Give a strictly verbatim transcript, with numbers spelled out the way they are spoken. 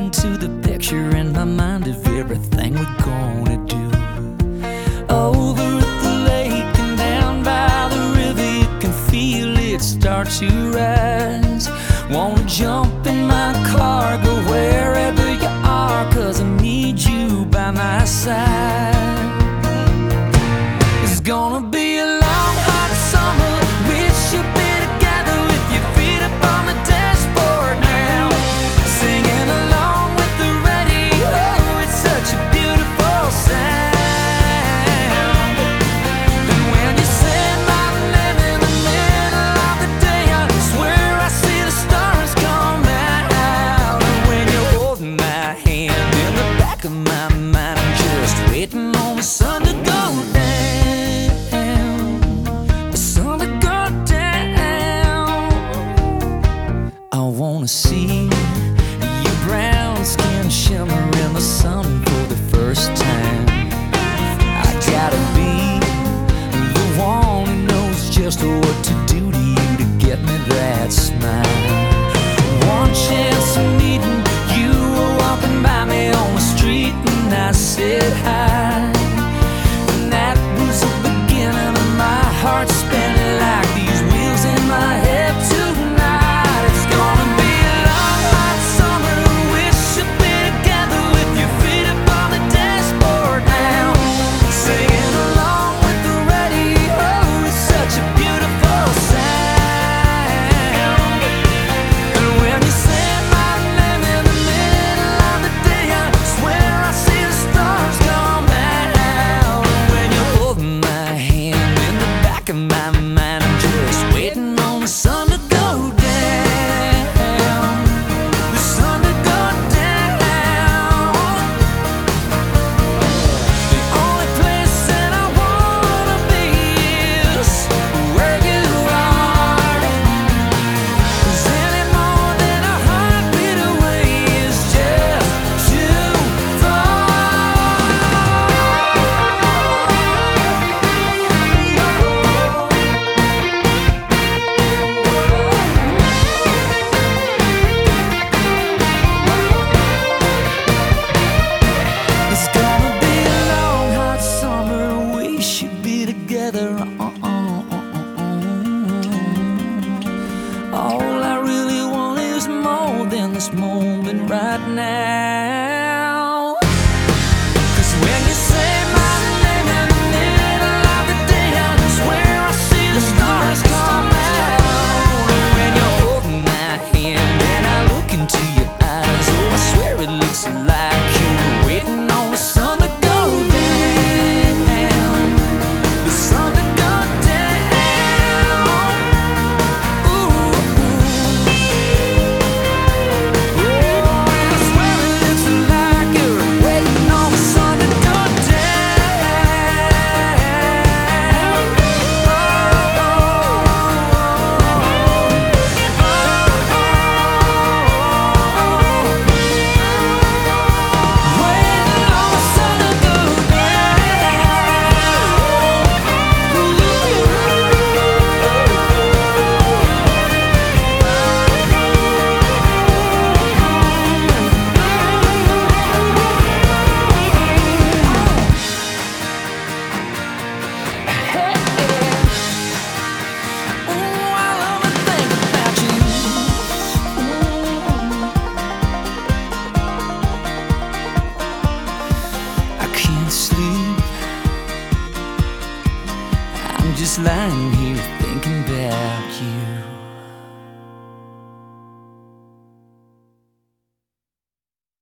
into the picture in my mind of everything we're gonna do. Over at the lake and down by the river, you can feel it start to rise. Wanna jump in my car, go wherever you are, 'cause I need you by my side. It's gonna be a long, hot summer. Wish you'd be together with your feet up on the dashboard now, singing along with the radio. It's such a beautiful sound. And when you say my name in the middle of the day, I swear I see the stars come out. And when you're holding my hand in the back of my mind, I'm just waiting on the sun to go down. See your brown skin shimmer in the sun for the first time. I gotta be the one who knows just what to do to you to get me that smile. One chance of meeting you, were walking by me on the street and I said hi. And that was the beginning of my heart spinning like these wheels in my head tonight. It's gonna be my mind, I'm just waiting on the sun to go down, the sun to go down. The only place that I wanna be is where you are, 'cause any more than a heartbeat away is just too far. All I really want is more than this moment right now. 'Cause when you say my name in the middle of the day, I swear I see the stars come out. When you're holding my hand and I look into your eyes, oh, I swear it looks like you're waiting on the sun to go down, the sun to go down. Ooh. Sleep. I'm just lying here thinking about you.